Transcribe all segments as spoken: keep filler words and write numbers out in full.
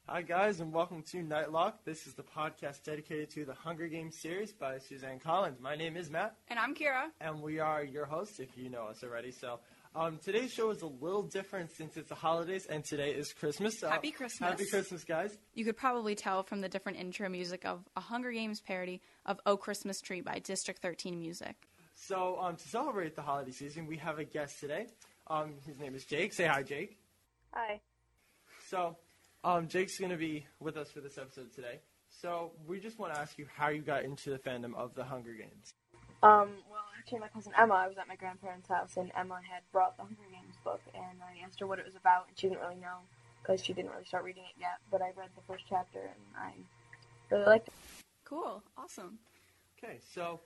Hi guys, and welcome to Nightlock. This is the podcast dedicated to the Hunger Games series by Suzanne Collins. My name is Matt. And I'm Kira. And we are your hosts, if you know us already. So um, today's show is a little different since it's the holidays, and today is Christmas. So Happy Christmas. Happy Christmas, guys. You could probably tell from the different intro music of a Hunger Games parody of Oh Christmas Tree by District thirteen Music. So um, to celebrate the holiday season, we have a guest today. Um, his name is Jake. Say hi, Jake. Hi. So um, Jake's going to be with us for this episode today. So we just want to ask you how you got into the fandom of the Hunger Games. Um, well, actually, my cousin Emma, I was at my grandparents' house, and Emma had brought the Hunger Games book, and I asked her what it was about, and she didn't really know, because she didn't really start reading it yet, but I read the first chapter, and I really liked it. Cool. Awesome. Okay, so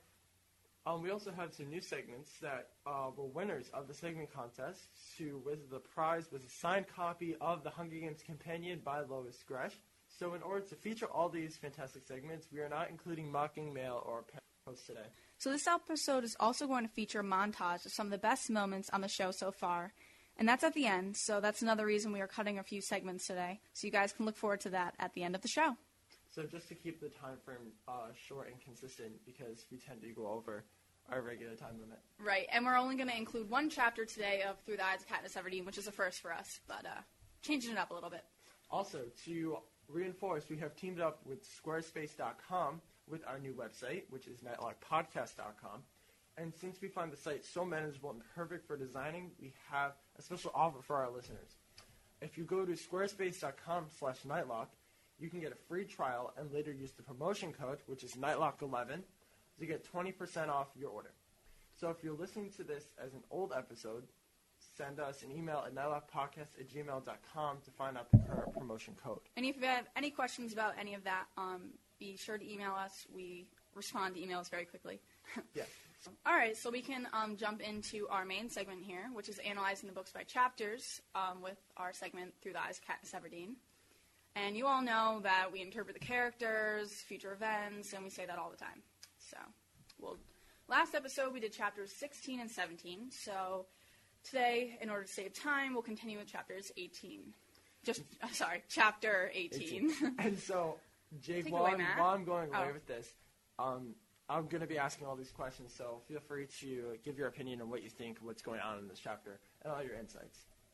um, we also have some new segments that uh, were winners of the segment contest. To win the prize was a signed copy of the Hunger Games Companion by Lois Gresh. So in order to feature all these fantastic segments, we are not including mocking mail or pen posts today. So this episode is also going to feature a montage of some of the best moments on the show so far. And that's at the end, so that's another reason we are cutting a few segments today. So you guys can look forward to that at the end of the show. So just to keep the time frame uh, short and consistent, because we tend to go over our regular time limit. Right, and we're only going to include one chapter today of Through the Eyes of Katniss Everdeen, which is a first for us, but uh, changing it up a little bit. Also, to reinforce, we have teamed up with Squarespace dot com with our new website, which is nightlock podcast dot com. And since we find the site so manageable and perfect for designing, we have a special offer for our listeners. If you go to squarespace dot com slash nightlock, you can get a free trial and later use the promotion code, which is nightlock eleven, to get twenty percent off your order. So if you're listening to this as an old episode, send us an email at nightlockpodcast at gmail dot com to find out the current promotion code. And if you have any questions about any of that, um, be sure to email us. We respond to emails very quickly. Yes. All right, so we can um, jump into our main segment here, which is analyzing the books by chapters um, with our segment Through the Eyes of Katniss Everdeen. And you all know that we interpret the characters, future events, and we say that all the time. So, well, last episode we did chapters sixteen and seventeen. So today, in order to save time, we'll continue with chapters eighteen. Just, uh, sorry, chapter eighteen. eighteen. And so, Jake, Take while, away, I'm, Matt. while I'm going away Oh. with this, um, I'm going to be asking all these questions, so feel free to give your opinion on what you think, what's going on in this chapter, and all your insights.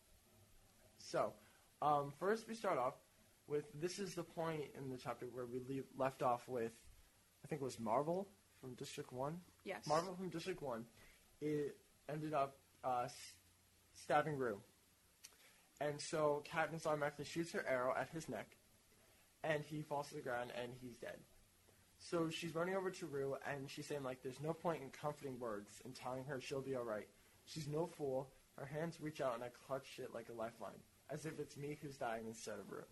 So, um, first we start off with, this is the point in the chapter where we leave, left off with, I think it was Marvel from District one? Yes. Marvel from District one. It ended up uh, s- stabbing Rue. And so Katniss automatically shoots her arrow at his neck, and he falls to the ground, and he's dead. So she's running over to Rue, and she's saying, like, there's no point in comforting words and telling her she'll be all right. She's no fool. Her hands reach out, and I clutch it like a lifeline, as if it's me who's dying instead of Rue.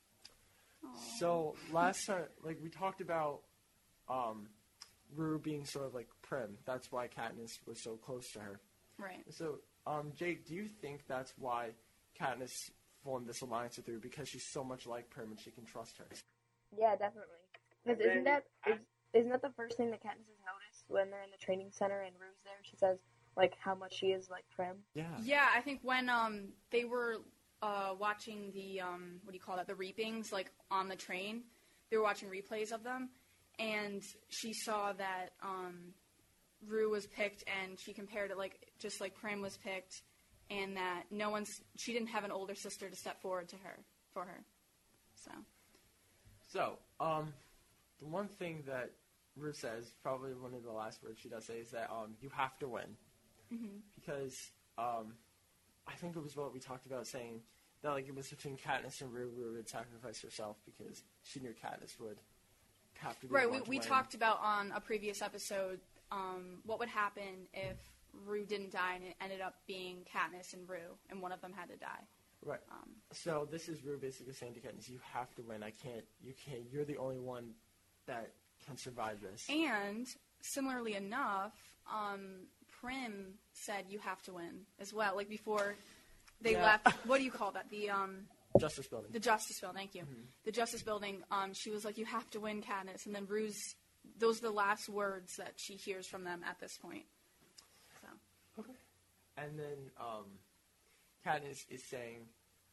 Aww. So last time, like, we talked about um, Rue being sort of like Prim. That's why Katniss was so close to her. Right. So, um, Jake, do you think that's why Katniss formed this alliance with Rue, because she's so much like Prim and she can trust her? Yeah, definitely. Because isn't that, is, isn't that the first thing that Katniss has noticed when they're in the training center and Rue's there? She says, like, how much she is like Prim. Yeah. Yeah, I think when um, they were uh, watching the, um, what do you call that, the reapings, like, on the train, they were watching replays of them, and she saw that um, Rue was picked, and she compared it, like, just like Prim was picked, and that no one's, she didn't have an older sister to step forward to her, for her, so. So, um, the one thing that Rue says, probably one of the last words she does say, is that um, you have to win. Mm-hmm. Because um, I think it was what we talked about, saying that, like, it was between Katniss and Rue. Rue would sacrifice herself because she knew Katniss would have to be Right, the we, one to we win. talked about on a previous episode um, what would happen if Rue didn't die and it ended up being Katniss and Rue, and one of them had to die. Right. Um, So this is Rue basically saying to Katniss, you have to win. I can't, you can't, you're the only one that can survive this. and, similarly enough, um, Prim said you have to win as well. Like, before they Yeah. left, what do you call that? The um, Justice Building. the Justice Building, thank you. Mhm. The Justice Building, um, she was like, you have to win, Katniss. And then Rue's, those are the last words that she hears from them at this point. So. Okay. And then um, Katniss is saying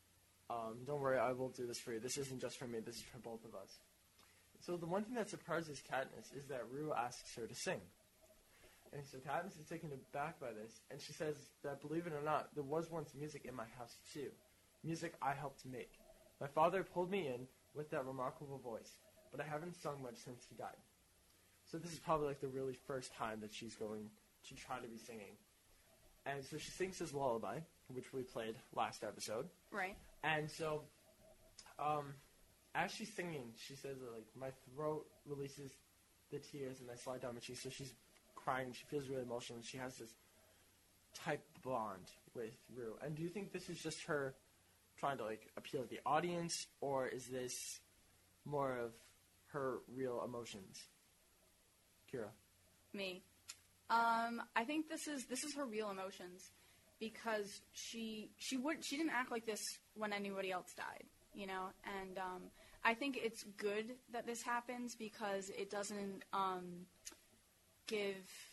um, don't worry, I will do this for you. This isn't just for me. This is for both of us. So the one thing that surprises Katniss is that Rue asks her to sing. And so Katniss is taken aback by this, and she says that, believe it or not, there was once music in my house too. Music I helped make. My father pulled me in with that remarkable voice, but I haven't sung much since he died. So this is probably like the really first time that she's going to try to be singing. And so she sings this lullaby, which we played last episode. Right. And so, um, as she's singing, she says that, like, my throat releases the tears and I slide down my cheeks. So she's crying. She feels really emotional. And she has this tight bond with Rue. And do you think this is just her trying to, like, appeal to the audience, or is this more of her real emotions? Kira. Me. Um, I think this is this is her real emotions, because she she would she didn't act like this when anybody else died, you know. And um, I think it's good that this happens because it doesn't um, give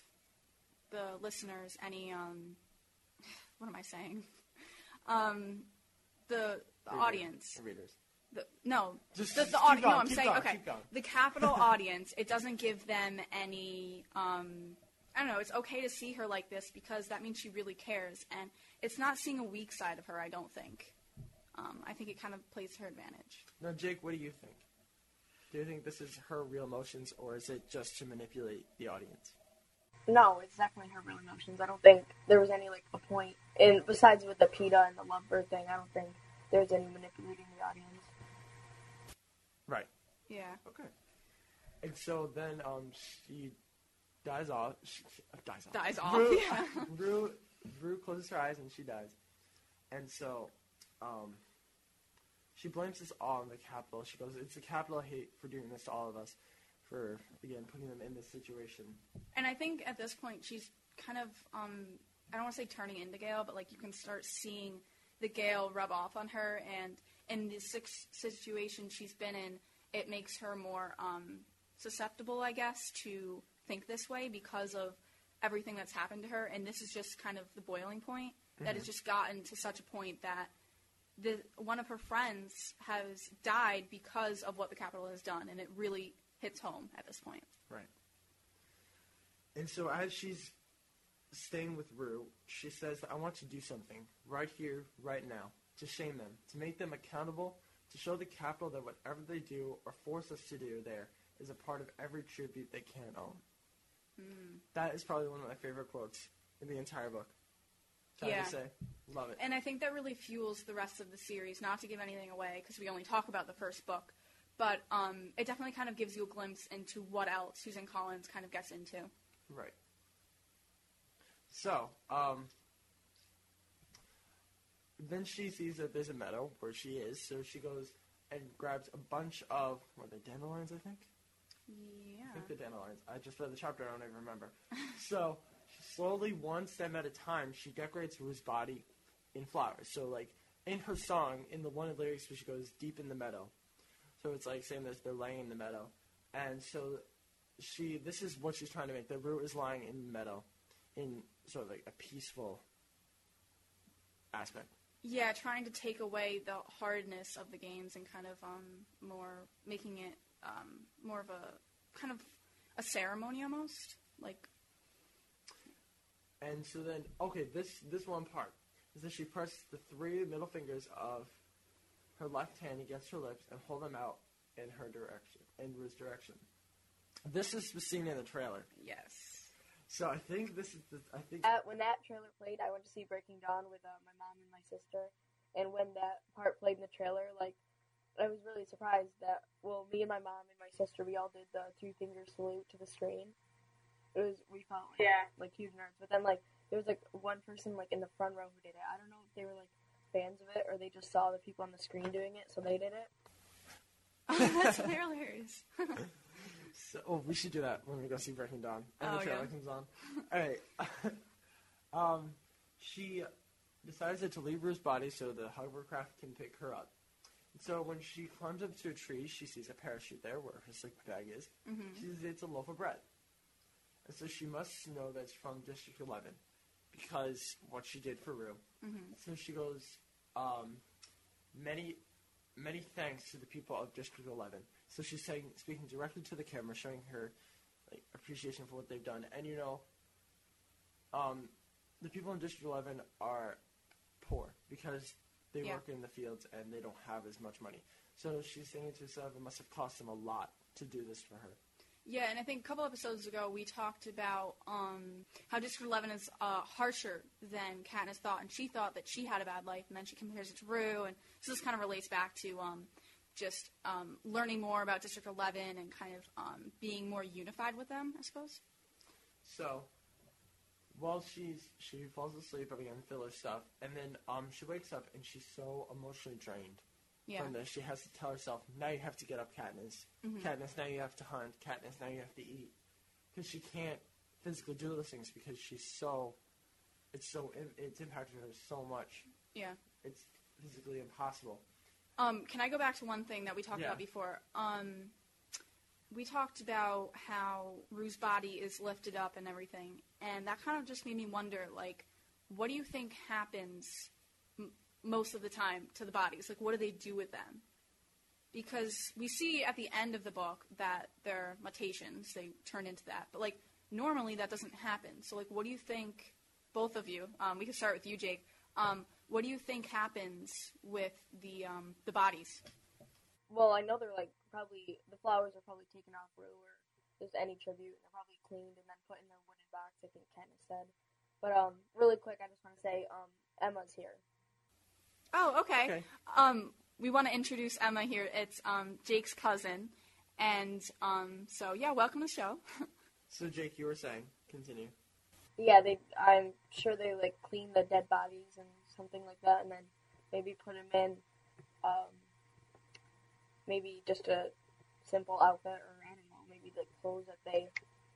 the listeners any um, what am I saying? Um, the the Readers. audience. Readers. The, no, Just, the, just the keep audi- going, no, I'm keep saying going, okay. keep going. The capital audience, it doesn't give them any. Um, I don't know. It's okay to see her like this because that means she really cares, and it's not seeing a weak side of her. I don't think. Um, I think it kind of plays to her advantage. Now, Jake, what do you think? Do you think this is her real emotions, or is it just to manipulate the audience? No, it's definitely her real emotions. I don't think there was any, like, a point. And besides with the PETA and the lovebird thing, I don't think there's any manipulating the audience. Right. Yeah. Okay. And so then um, she dies off. She, she, uh, dies off. Dies off. Rue, Yeah. Rue, Rue closes her eyes and she dies. And so um, she blames this all on the Capitol. She goes, it's the Capitol hate for doing this to all of us, for, again, putting them in this situation. And I think at this point she's kind of, um, I don't want to say turning into Gale, but like you can start seeing the Gale rub off on her, and in the six situation she's been in, it makes her more um, susceptible, I guess, to think this way because of everything that's happened to her. And this is just kind of the boiling point, mm-hmm. that it's just gotten to such a point that the one of her friends has died because of what the Capitol has done, and it really hits home at this point. Right. And so as she's staying with Rue, she says, I want to do something right here, right now, to shame them, to make them accountable, to show the Capitol that whatever they do or force us to do there is a part of every tribute they can't own. Mm. That is probably one of my favorite quotes in the entire book. Sad Yeah. to say. Love it. And I think that really fuels the rest of the series, not to give anything away, because we only talk about the first book, but um, it definitely kind of gives you a glimpse into what else Susan Collins kind of gets into. Right. So, um, then she sees that there's a meadow where she is, so she goes and grabs a bunch of, what are they, dandelions, I think? Yeah. I think they're dandelions. I just read the chapter, I don't even remember. So, slowly, one stem at a time, she decorates Rue's body in flowers. So, like, in her song, in the one of the lyrics where she goes, deep in the meadow. So it's like saying that they're laying in the meadow. And so, she, this is what she's trying to make. The Rue is lying in the meadow in sort of like a peaceful aspect. Yeah, trying to take away the hardness of the games and kind of um, more making it um, more of a kind of a ceremony almost. Like. And so then, okay, this this one part is that she presses the three middle fingers of her left hand against her lips and hold them out in her direction, in Rue's direction. This is the scene in the trailer. Yes. So I think this is the, I think... Uh, when that trailer played, I went to see Breaking Dawn with uh, my mom and my sister, and when that part played in the trailer, like, I was really surprised that, well, me and my mom and my sister, we all did the three-finger salute to the screen. It was, we felt like, yeah. like huge nerds, but then, like, there was, like, one person, like, in the front row who did it. I don't know if they were, like, fans of it, or they just saw the people on the screen doing it, so they did it. Oh, that's hilarious. So, oh, we should do that when we go see Breaking Dawn. And Oh, the trailer yeah. comes on. All right. um, she decides that to leave Rue's body so the hovercraft can pick her up. And so when she climbs up to a tree, she sees a parachute there where her sleeping bag is. Mm-hmm. She says it's a loaf of bread. And so she must know that's from District eleven because what she did for Rue. Mm-hmm. So she goes, um, many, many thanks to the people of District eleven. So she's saying, speaking directly to the camera, showing her like appreciation for what they've done. And you know, um, the people in District eleven are poor because they Yeah. work in the fields and they don't have as much money. So she's saying to herself, it must have cost them a lot to do this for her. Yeah, and I think a couple episodes ago we talked about um, how District eleven is uh, harsher than Katniss thought, and she thought that she had a bad life, and then she compares it to Rue, and so this kind of relates back to um, just um, learning more about District eleven and kind of um, being more unified with them, I suppose. So, while she's she falls asleep again, filler stuff, and then um she wakes up and she's so emotionally drained Yeah. from this. She has to tell herself, now you have to get up, Katniss. Mm-hmm. Katniss, now you have to hunt. Katniss, now you have to eat. Because she can't physically do those things because she's so, it's so, it's impacted her so much. Yeah. It's physically impossible. Um, can I go back to one thing that we talked Yeah. about before? Um, we talked about how Rue's body is lifted up and everything, and that kind of just made me wonder, like, what do you think happens m- most of the time to the bodies? Like, what do they do with them? Because we see at the end of the book that they're mutations, they turn into that, but, like, normally that doesn't happen. So, like, what do you think, both of you, um, we can start with you, Jake, um, what do you think happens with the um, the bodies? Well, I know they're like probably the flowers are probably taken off Rue or just any tribute, and they're probably cleaned and then put in their wooden box. I think Katniss said. But um, really quick, I just want to say um, Emma's here. Oh, okay. Okay. Um, we want to introduce Emma here. It's um, Jake's cousin, and um, so yeah, welcome to the show. So, Jake, you were saying, continue. Yeah, they. I'm sure they like clean the dead bodies and something like that, and then maybe put them in, um, maybe just a simple outfit, or I don't know, maybe the clothes that they,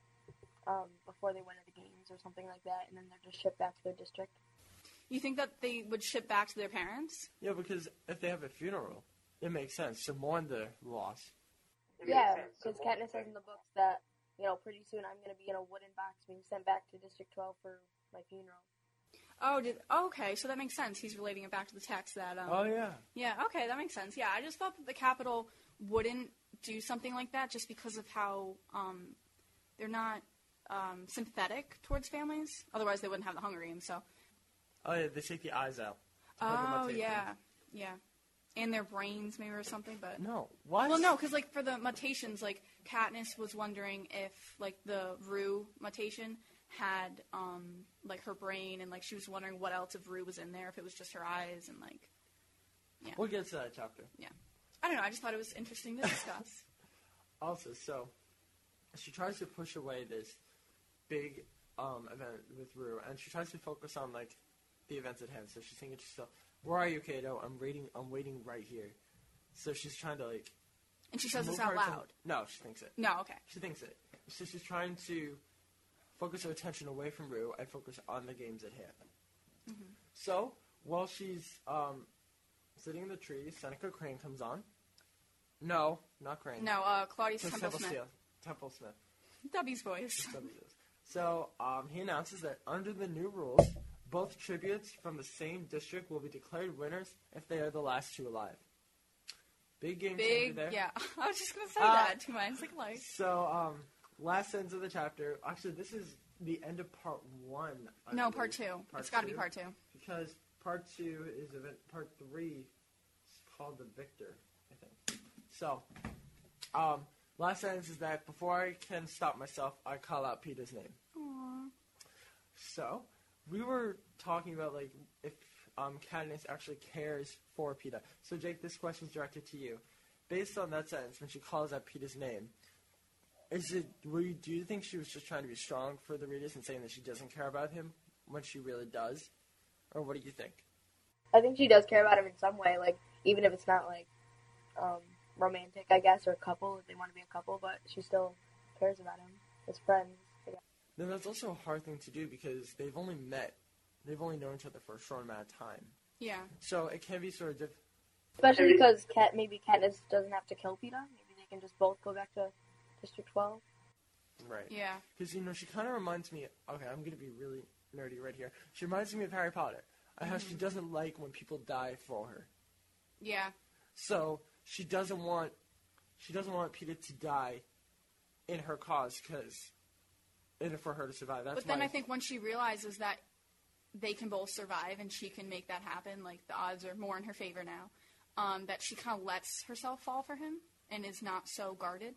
um, before they went to the games or something like that, and then they're just shipped back to their district. You think that they would ship back to their parents? Yeah, because if they have a funeral, it makes sense to mourn the loss. Yeah, because Katniss says in the books that, you know, pretty soon I'm going to be in a wooden box being sent back to District twelve for my funeral. Oh, did oh, okay, so that makes sense. He's relating it back to the text that. Um, Oh, yeah. Yeah, okay, that makes sense. Yeah, I just thought that the Capitol wouldn't do something like that just because of how um, they're not um, sympathetic towards families. Otherwise, they wouldn't have the Hunger Games. So. Oh, yeah, they take the eyes out. to put them on Oh tape. yeah, yeah, and their brains maybe or something, but. No. What? Well, no, because like for the mutations, like Katniss was wondering if like the Rue mutation had um like her brain, and like she was wondering what else if Rue was in there, if it was just her eyes, and like yeah. We'll get to that chapter. I don't know. I just thought it was interesting to discuss. Also, so she tries to push away this big um, event with Rue, and she tries to focus on like the events at hand. So she's thinking to herself, "Where are you, Kato? I'm waiting. I'm waiting right here." So she's trying to like. And she says move this out her atten- loud. No, she thinks it. No, okay. She thinks it. So she's trying to focus her attention away from Rue and focus on the games at hand. Mm-hmm. So while she's um, sitting in the tree, Seneca Crane comes on. No, not Crane. No, uh, Claudius It's Temple Smith. Steele. Temple Smith. W's voice. Somebody does. So um, he announces that under the new rules, both tributes from the same district will be declared winners if they are the last two alive. Big game changer Big, there. yeah. I was just gonna say Uh, that to mine. It's like, like, So um, last sentence of the chapter. Actually, this is the end of part one. I no, believe. part two. Part it's got to be two? part two. Because part two is event. Part three is called the Victor, I think. So, um, last sentence is that before I can stop myself, I call out Peeta's name. Aww. So, we were talking about, like, if um, Katniss actually cares for Peeta. So, Jake, this question is directed to you. Based on that sentence, when she calls out Peeta's name, is it, were you, do you think she was just trying to be strong for the readers and saying that she doesn't care about him when she really does? Or what do you think? I think she does care about him in some way, like, even if it's not, like, um, romantic, I guess, or a couple, if they want to be a couple, but she still cares about him as friends. I guess. Then that's also a hard thing to do because they've only met, they've only known each other for a short amount of time. Yeah. So it can be sort of difficult. Especially because Kat, maybe Katniss doesn't have to kill Peeta. Maybe they can just both go back to District twelve. Right. Yeah. Because, you know, she kind of reminds me, okay, I'm going to be really nerdy right here. She reminds me of Harry Potter. And how she doesn't like when people die for her. Yeah. So she doesn't want she doesn't want Peeta to die in her cause, because in for her to survive. That's but then my, I think once she realizes that they can both survive and she can make that happen, like the odds are more in her favor now, um, that she kind of lets herself fall for him and is not so guarded.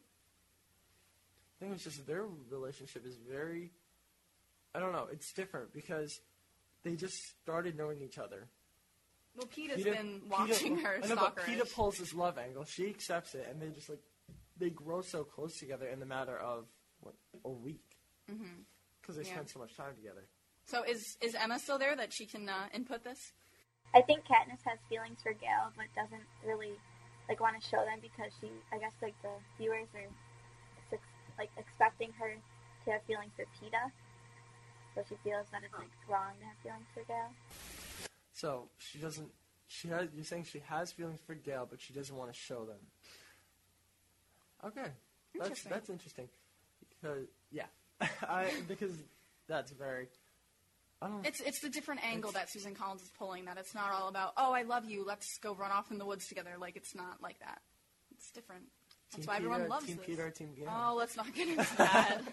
I think it's just their relationship is very, I don't know, it's different because they just started knowing each other. Well, Peeta's Peeta- been watching Peeta, her I know, but stalkerish. Peeta pulls this love angle. She accepts it, and they just like they grow so close together in the matter of what, a week, because mm-hmm. they Yeah. spend so much time together. So is is Emma still there that she can uh, input this? I think Katniss has feelings for Gale, but doesn't really like want to show them because she, I guess, like the viewers are ex- like expecting her to have feelings for Peeta, so she feels that it's like wrong to have feelings for Gale. So she doesn't. She has. You're saying she has feelings for Gale, but she doesn't want to show them. Okay, that's Interesting. that's interesting. Because yeah, I because that's very. I don't. It's it's the different angle It's- that Susan Collins is pulling. That it's not all about, oh, I love you, let's go run off in the woods together. Like, it's not like that. It's different. That's Team why everyone Peeta, loves Team this. Peter, Team Gale. Oh, let's not get into that.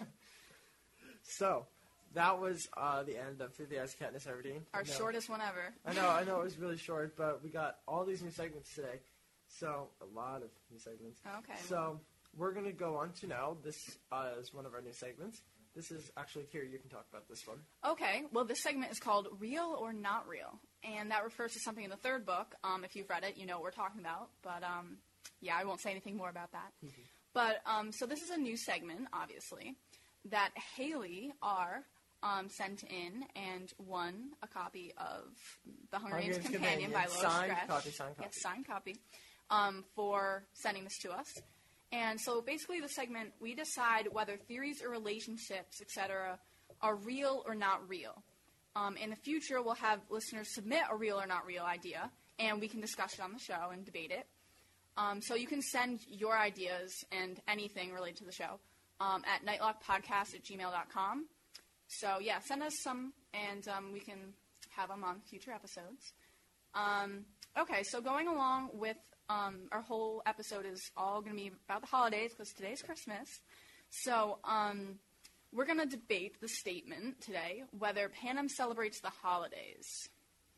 So, that was uh, the end of Through the Eyes of Katniss Everdeen. Our I know- shortest one ever. I know, I know it was really short, but we got all these new segments today. So, a lot of new segments. Okay. So, we're going to go on to now. This uh, is one of our new segments. This is actually, Kira, you can talk about this one. Okay, well, this segment is called Real or Not Real, and that refers to something in the third book. Um, if you've read it, you know what we're talking about, but um, yeah, I won't say anything more about that. Mm-hmm. But um, so this is a new segment, obviously, that Haley R. Um, sent in and won a copy of The Hunger Hunger Games Games Companion, Companion. by Lois Signed Stretch. copy, signed copy. Yes, signed copy, um, for sending this to us. And so basically the segment, we decide whether theories or relationships, et cetera, are real or not real. Um, in the future, we'll have listeners submit a real or not real idea, and we can discuss it on the show and debate it. Um, so you can send your ideas and anything related to the show um, at nightlockpodcast at gmail dot com. So, yeah, send us some, and um, we can have them on future episodes. Um, okay, so going along with um, our whole episode is all going to be about the holidays because today's Christmas. So um, we're going to debate the statement today whether Panem celebrates the holidays.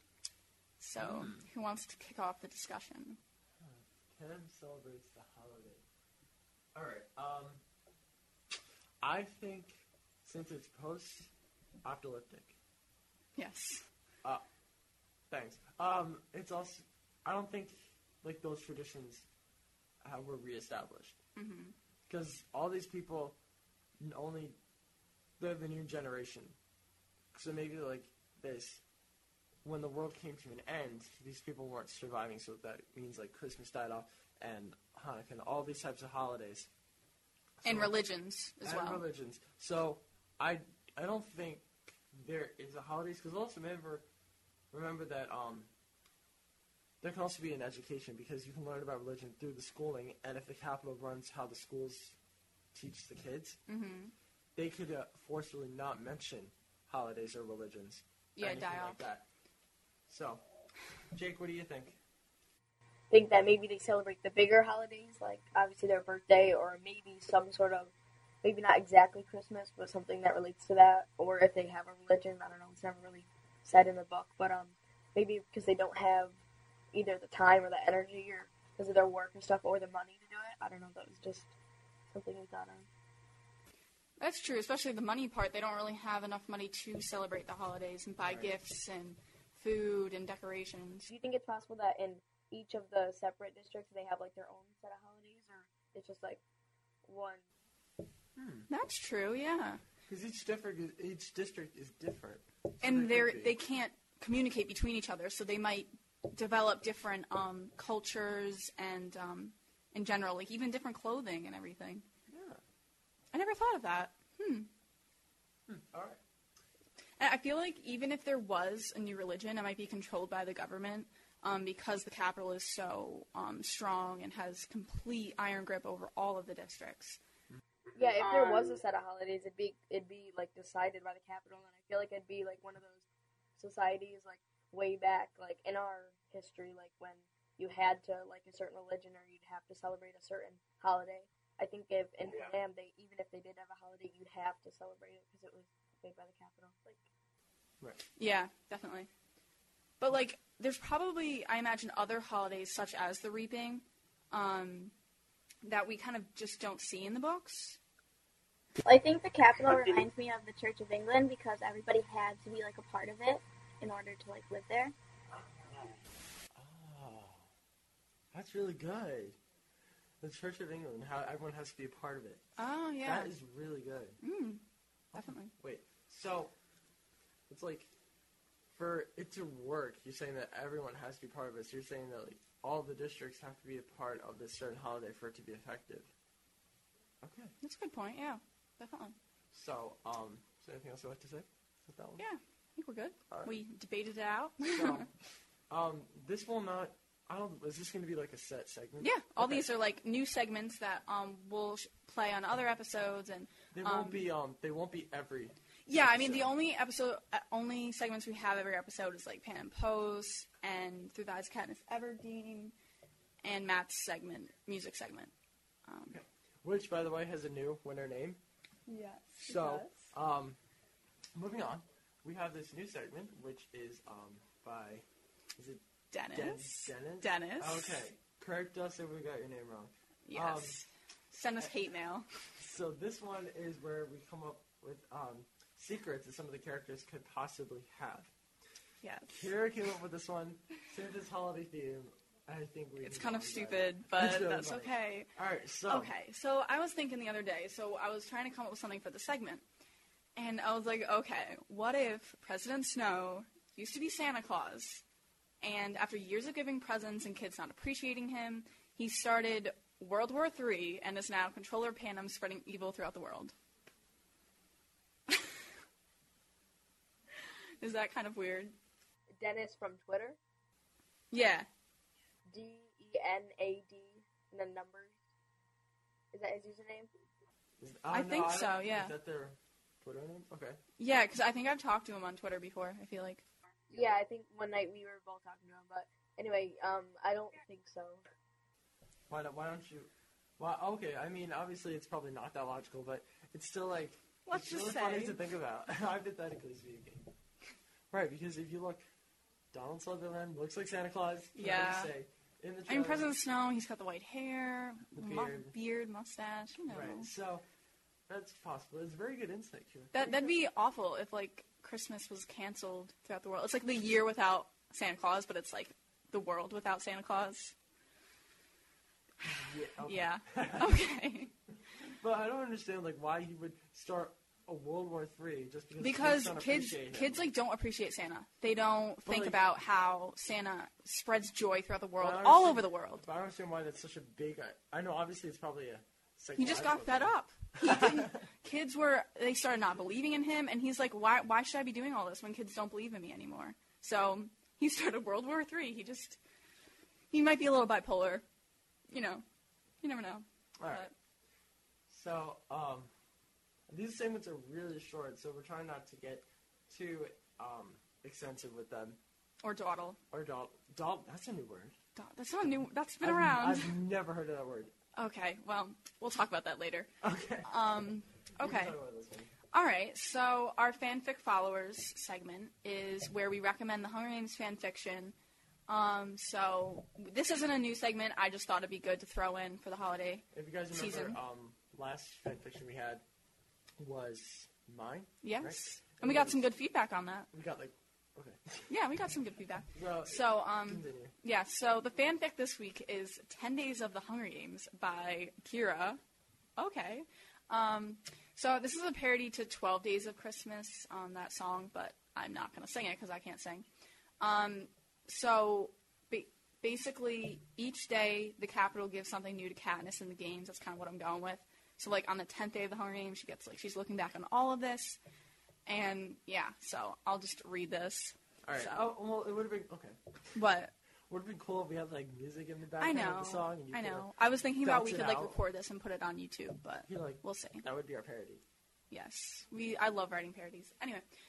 So Mm. who wants to kick off the discussion? Panem celebrates the holiday. All right. Um, I think since it's post-apocalyptic, Yes. uh, thanks. Um, it's also I don't think like those traditions uh, were reestablished because mm-hmm. all these people n- only they're the new generation. So maybe like this, when the world came to an end, these people weren't surviving. So that means like Christmas died off and Hanukkah and all these types of holidays. So, And religions as and well. religions. So I I don't think there is a holidays because also remember remember that um there can also be an education because you can learn about religion through the schooling, and if the Capitol runs how the schools teach the kids, Mm-hmm. they could uh, forcibly not mention holidays or religions. or Yeah, anything die like off. that. So, Jake, what do you think? Think that maybe they celebrate the bigger holidays, like obviously their birthday, or maybe some sort of, maybe not exactly Christmas, but something that relates to that. Or if they have a religion, I don't know, it's never really said in the book, but um, maybe because they don't have either the time or the energy, or because of their work and stuff, or the money to do it. I don't know. That was just something we thought of. That's true, especially the money part. They don't really have enough money to celebrate the holidays and buy Right. gifts and food and decorations. Do you think it's possible that in each of the separate districts they have like their own set of holidays, or it's just like one? That's true, yeah. Because each district is, each district is different. So And there they're could be- they can't communicate between each other, so they might develop different um, cultures and um, in general, like even different clothing and everything. Yeah. I never thought of that. Hmm. Hmm. All right. And I feel like even if there was a new religion, it might be controlled by the government um, because the capital is so um, strong and has complete iron grip over all of the districts. Yeah, if there was a set of holidays, it'd be it'd be like decided by the capital, and I feel like it'd be like one of those societies like way back, like in our history, like when you had to like a certain religion or you'd have to celebrate a certain holiday. I think if in Vietnam, they even if they did have a holiday, you'd have to celebrate it because it was made by the capital. Like, Right. Yeah, definitely. But, like, there's probably, I imagine, other holidays such as the reaping um, that we kind of just don't see in the books. Well, I think the capital reminds me of the Church of England because everybody had to be like a part of it in order to like live there. Oh, that's really good. The Church of England, how everyone has to be a part of it. Oh, yeah. That is really good. Mm, definitely. Wait, so it's like for it to work, you're saying that everyone has to be part of it. So you're saying that like all the districts have to be a part of this certain holiday for it to be effective. Okay. That's a good point, yeah. Definitely. So, um, is there anything else you'd like to say with that one? Yeah, I think we're good. All right. We debated it out. So, um, this will not. I don't. Is this going to be like a set segment? Yeah, all Okay. these are like new segments that um we'll sh- play on other episodes, and They um, won't be. Um, they won't be every. yeah, I mean the episode. only episode, uh, only segments we have every episode is like Pan and Post and Through the Eyes of Katniss Everdeen, and Matt's segment, music segment. Um, Okay. Which, by the way, has a new winner name. yes. So, um, moving on, we have this new segment, which is um by. Is it Dennis. Den- Dennis? Dennis. Okay. Correct us if we got your name wrong. Yes. Um, Send us hate mail. So this one is where we come up with um, secrets that some of the characters could possibly have. Yes. Kira came up with this one. Since it's holiday theme, I think we. It's can kind of go with stupid, that. but It's really that's funny. okay. All right. So. Okay, so I was thinking the other day, so I was trying to come up with something for the segment, and I was like, okay, what if President Snow used to be Santa Claus, and after years of giving presents and kids not appreciating him, he started World War Three and is now controller of Panem, spreading evil throughout the world. Is that kind of weird? Dennis from Twitter, Yeah. D E N A D, and then numbers. Is that his username? Is- I uh, no, think don't- so, yeah. Is that their Twitter name? Okay. Yeah, because I think I've talked to him on Twitter before, I feel like. Yeah, I think one night we were both talking to him, but anyway, um, I don't think so. Why don't Why don't you? Well, okay. I mean, obviously, it's probably not that logical, but it's still like. Let's it's just really say. funny to think about, hypothetically speaking. Right, because if you look, Donald Sutherland looks like Santa Claus. Can I Yeah. just say, in the I mean, trailer. President Snow, he's got the white hair, The mu- beard. beard mustache, you know. Right, so that's possible. It's very good insight, Kira. That, that'd be awful if, like, Christmas was canceled throughout the world. It's like the year without Santa Claus, but it's like the world without Santa Claus. Yeah. okay. Yeah. Okay. But I don't understand, like, why he would start a World War Three just because, Because don't kids appreciate him. kids like don't appreciate Santa. They don't But, think like- about how Santa spreads joy throughout the world, But I all understand- over the world. But I don't understand why that's such a big. I, I know, obviously, it's probably a. He just got psychological fed thing. up. He didn't, kids were they started not believing in him, and he's like, why why should I be doing all this when kids don't believe in me anymore? So he started World War Three. He just he might be a little bipolar, you know. You never know. All right. So, um, these segments are really short, so we're trying not to get too um, extensive with them. Or dawdle. Or doll, doll. That's a new word. Daw- That's not new. That's been I've, around. I've never heard of that word. Okay. Well, we'll talk about that later. Okay. Um. We can Okay. talk about this one. All right, so our fanfic followers segment is where we recommend the Hunger Games fan fiction. Um, so this isn't a new segment. I just thought it'd be good to throw in for the holiday. If you guys remember, Season. um, last fanfiction we had was mine. Yes, Right. and we got some good feedback on that. We got like, okay. Yeah, we got some good feedback. Well, So, um, continue. yeah, so the fanfic this week is ten Days of the Hunger Games by Kira. Okay. Um, so this is a parody to twelve Days of Christmas, um, that song, but I'm not going to sing it because I can't sing. Um, so ba- basically, each day the Capitol gives something new to Katniss in the games. That's kind of what I'm going with. So, like, on the tenth day of the Hunger Games, she gets, like, she's looking back on all of this. And, yeah, so I'll just read this. All right. So- Oh, well, it would have been okay. But Would have been cool if we had like music in the I background know, of the song. And you I could, know. like, I was thinking about we belch could it like out. record this and put it on YouTube, but You're like, we'll see. that would be our parody. Yes, we. I love writing parodies. Anyway,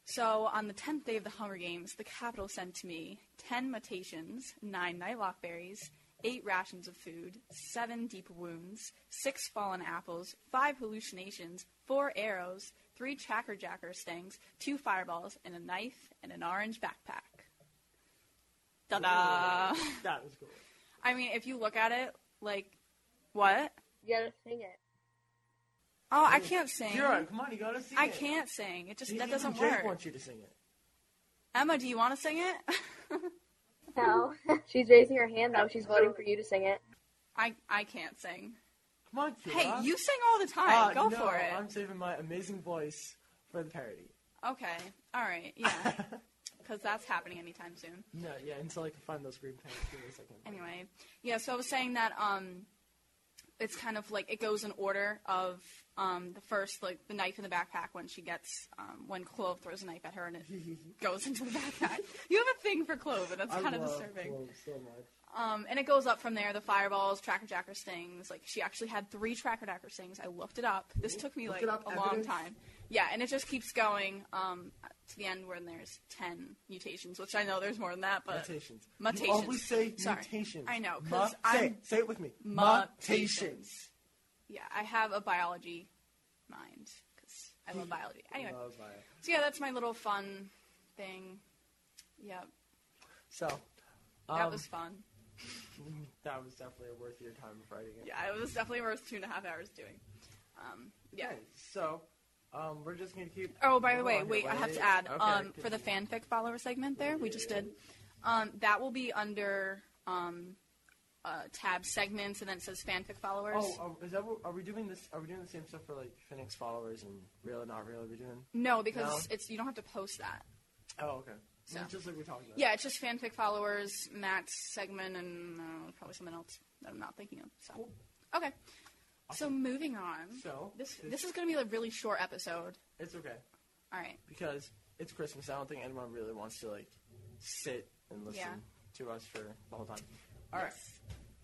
So on the tenth day of the Hunger Games, the Capitol sent to me ten mutations, nine nightlock berries, eight rations of food, seven deep wounds, six fallen apples, five hallucinations, four arrows, three chackerjacker stings, two fireballs, and a knife and an orange backpack. Ta-da! That was cool. I mean, if you look at it, like, what? You gotta sing it. Oh, I can't sing. Kira, come on, you gotta sing I it. can't sing. It just, See, that even doesn't Jake work. wants you to sing it. Emma, do you want to sing it? No. She's raising her hand now. She's voting for you to sing it. I I can't sing. Come on, Kira. Hey, you sing all the time. Uh, Go no, for it. I'm saving my amazing voice for the parody. Okay. All right. Yeah. Because that's happening anytime soon. No, yeah, until I can find those green pants. Give me a second. Anyway, yeah. So I was saying that um, it's kind of like it goes in order of um the first, like the knife in the backpack when she gets um when Clove throws a knife at her and it goes into the backpack. You have a thing for Clove, and that's I kind of love disturbing. Clove so much. Um, and it goes up from there. The fireballs, tracker jacker stings. Like she actually had three tracker jacker stings. I looked it up. This took me Look like it up, a long evidence. time. Yeah, and it just keeps going um, to the end when there's ten mutations, which I know there's more than that, but Mutations. Mutations. You always say Sorry. mutations. I know, Ma- 'cause say I'm- it. Say it with me. Mutations. yeah, I have a biology mind because I love biology. Anyway, Love bio. so yeah, that's my little fun thing. Yep, So, that um, was fun. that was definitely worth your time of writing it. Yeah, it was definitely worth two and a half hours doing. Um, yeah. Okay, so, um, we're just gonna keep. Oh, by the moving way, on wait, here. I have to add, Okay, um, good. for the fanfic follower segment there, we just did, um, that will be under, um, uh, tab segments, and then it says fanfic followers. Oh, oh, is that what, are we doing this? Are we doing the same stuff for like Phoenix followers and real and not real? Are we doing? No, because No? it's, you don't have to post that. Oh, okay. So. It's just like we talked about. Yeah, it's just fanfic followers, Matt's segment, and uh, probably something else that I'm not thinking of. So, Cool. okay. So moving on. So This this is going to be a really short episode. it's okay All right. because it's Christmas. I don't think anyone really wants to like sit and listen Yeah. to us for the whole time. All right. Yes.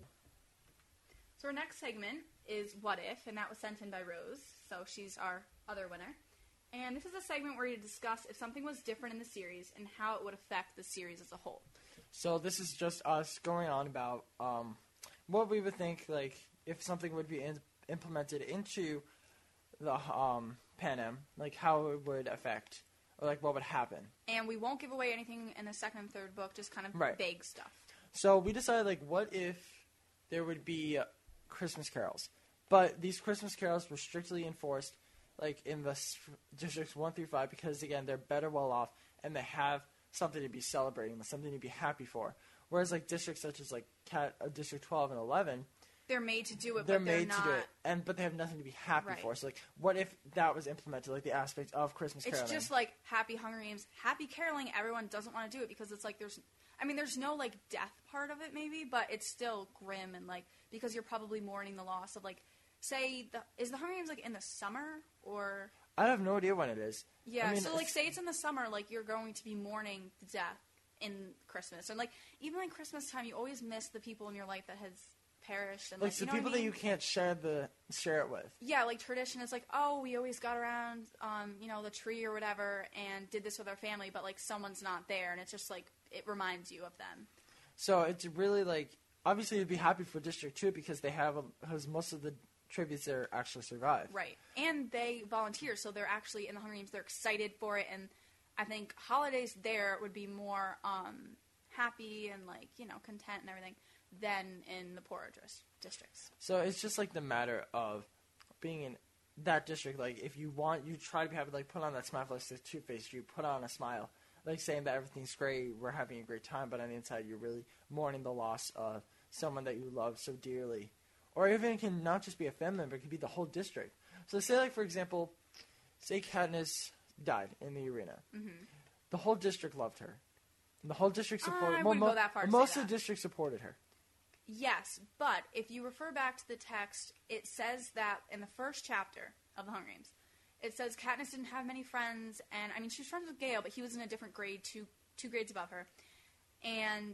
So our next segment is What If, and that was sent in by Rose, so she's our other winner. And this is a segment where you discuss if something was different in the series and how it would affect the series as a whole. So this is just us going on about um, what we would think, like, if something would be in- implemented into the um, Panem, like how it would affect, or like what would happen. And we won't give away anything in the second and third book, just kind of Right. vague stuff. So we decided, like, what if there would be uh, Christmas carols, but these Christmas carols were strictly enforced, like in the s- districts one through five, because again they're better well off and they have something to be celebrating, something to be happy for. Whereas like districts such as like Cat, uh, District twelve and eleven, They're made to do it, they're but they're made not. to do it, and but they have nothing to be happy Right. for. So like, what if that was implemented, like the aspect of Christmas It's caroling? just like happy Hunger Games, happy caroling. Everyone doesn't want to do it because it's like there's, I mean, there's no like death part of it maybe, but it's still grim and like because you're probably mourning the loss of like, say the is the Hunger Games like in the summer or I have no idea when it is. yeah. I mean, so like it's- say it's in the summer, like you're going to be mourning the death in Christmas, and like even like Christmas time, you always miss the people in your life that has perished and Like like, the you know what I people that mean? you can't share the share it with. Yeah, like tradition is like, oh, we always got around, um, you know, the tree or whatever, and did this with our family, but like someone's not there, and it's just like it reminds you of them. So it's really like obviously you'd be happy for District Two because they have because most of the tributes there actually survive. Right, and they volunteer, so they're actually in the Hunger Games. They're excited for it, and I think holidays there would be more um, happy and like you know content and everything than in the poorer dis- districts. So it's just like the matter of being in that district. Like if you want, you try to be happy. Like put on that smile, like the two-faced. You put on a smile, like saying that everything's great, we're having a great time, but on the inside you're really mourning the loss of someone that you love so dearly. Or even it can not just be a family member, it could be the whole district. So say like for example, say Katniss died in the arena. Mm-hmm. The whole district loved her. And the whole district Uh, supported. I well, wouldn't mo- go that far to most say of the that. district supported her. Yes, but if you refer back to the text, it says that in the first chapter of the Hunger Games, it says Katniss didn't have many friends, and I mean she was friends with Gale, but he was in a different grade, two two grades above her, and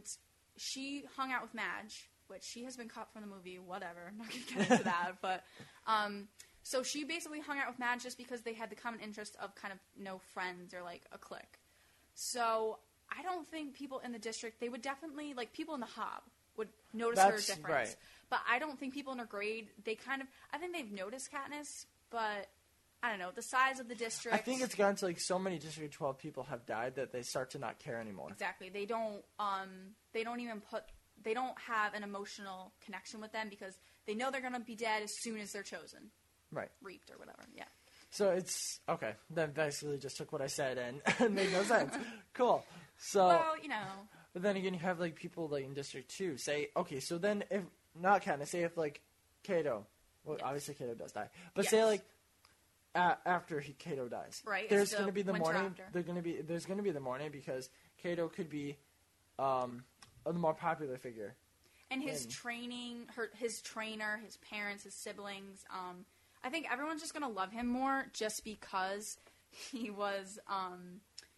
she hung out with Madge, which she has been cut from the movie. Whatever, I'm not gonna get into that, but um, So she basically hung out with Madge just because they had the common interest of kind of no friends or like a clique. So I don't think people in the district, they would definitely, like people in the Hob would notice That's her difference. right. But I don't think people in her grade, they kind of, I think they've noticed Katniss, but I don't know, the size of the district. I think it's gotten to like so many District twelve people have died that they start to not care anymore. Exactly. They don't, um, they don't even put, they don't have an emotional connection with them because they know they're going to be dead as soon as they're chosen. Right. Reaped or whatever, yeah. So it's, okay, that basically just took what I said and, and made no sense. Cool. So, Well, you know. but then again, you have like people like in District two say, okay, so then if, not Katniss, say if like Cato, well, Yes. obviously Cato does die, but Yes. say like a- after he, Cato dies, Right, there's it's the going to be the winter morning, after. they're going to be, there's going to be the morning because Cato could be um, a more popular figure. And his And- training, her, his trainer, his parents, his siblings, um, I think everyone's just going to love him more just because he was, um,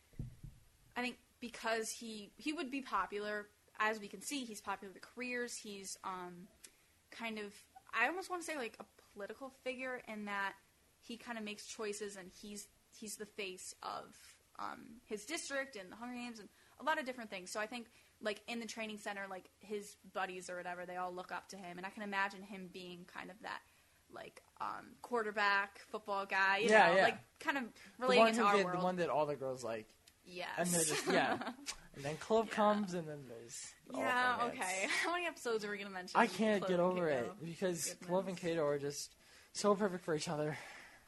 I think because he, he would be popular. As we can see, he's popular with careers. He's um, kind of, I almost want to say like a political figure in that he kind of makes choices and he's he's the face of um, his district and the Hunger Games and a lot of different things. So I think like in the training center, like his buddies or whatever, they all look up to him. And I can imagine him being kind of that like um, quarterback, football guy, you Yeah, know, yeah. like kind of The relating one, it to who our did, world. the one that all the girls like. Yes. And they're just, yeah. And then Clove Yeah. comes, and then there's. all Yeah, romance. okay. How many episodes are we going to mention? I can't Clove get and over Cato? it because Goodness. Clove and Cato are just so perfect for each other.